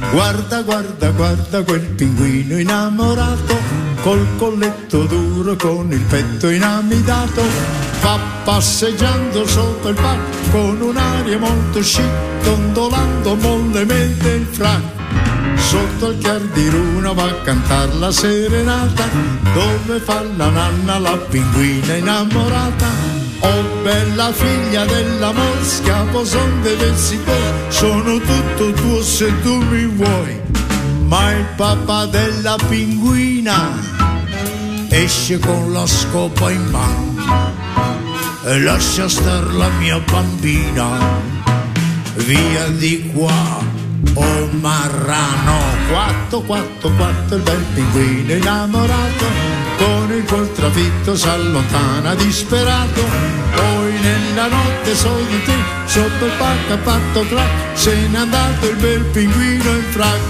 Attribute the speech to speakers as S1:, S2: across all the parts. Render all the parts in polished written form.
S1: Guarda, guarda, guarda quel pinguino innamorato, col colletto duro, con il petto inamidato, va passeggiando sotto il parco con un'aria molto chic, dondolando mollemente il frac. Sotto il chiar di luna va a cantar la serenata, dove fa la nanna la pinguina innamorata. Oh bella figlia dell'amor, schiavo son dei versi tuoi, sono tutto tuo se tu mi vuoi. Ma il papà della pinguina esce con la scopa in mano e lascia star la mia bambina, via di qua. Oh marrano, quatto, quatto, quatto, il bel pinguino innamorato, con il col trafitto s'allontana disperato. Poi nella notte solita, sotto il palco ha fatto crack, se n'è andato il bel pinguino in frac.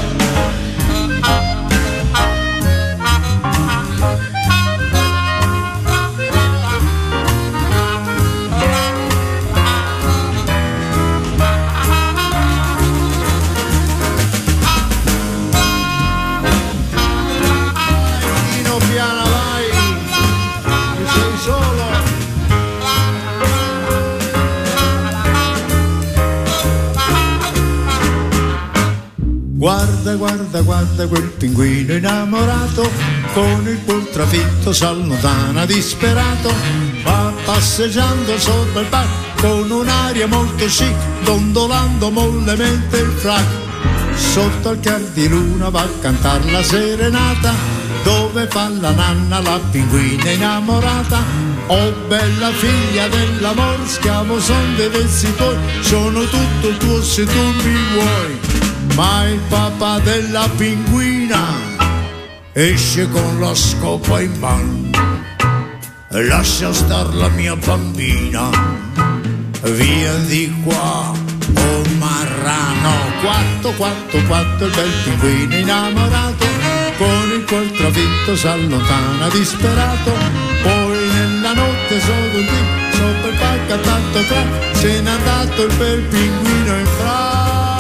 S1: Guarda, guarda, guarda quel pinguino innamorato, con il cuor trafitto s'allontana disperato, va passeggiando sopra il parco con un'aria molto chic, dondolando mollemente il frac. Sotto il chiar di luna va a cantar la serenata, dove fa la nanna la pinguina innamorata. Oh bella figlia dell'amor, schiavo son dei versi tuoi, sono tutto tuo se tu mi vuoi. Ma il papà della pinguina esce con la scopa in mano e lascia star la mia bambina, via di qua. Oh marrano, quatto, quatto, quatto, il bel pinguino innamorato, con il cuor trafitto s'allontana disperato. Poi nella notte sotto il palco ha tanto crack, se n'è andato il bel pinguino in frac.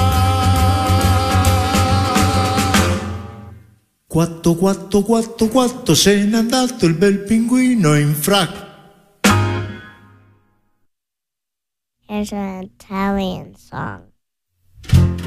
S1: Quatto, quatto, quatto, quatto, se n'è andato il bel pinguino in frac.
S2: Here's an Italian song.